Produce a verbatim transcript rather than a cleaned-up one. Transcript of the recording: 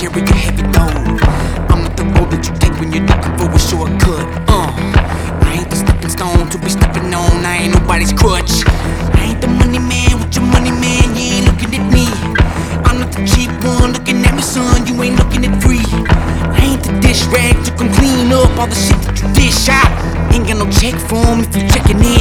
carry a heavy load. I'm not the road that you take when you're looking for a shortcut. Uh, I ain't the stepping stone to be stepping on. I ain't nobody's crutch. I ain't the money man with your money, man. You ain't looking at me. I'm not the cheap one looking at me, son. You ain't looking at free. I ain't the dish rag to come clean up all the shit that you dish out. Ain't got no check for 'em if you checking in.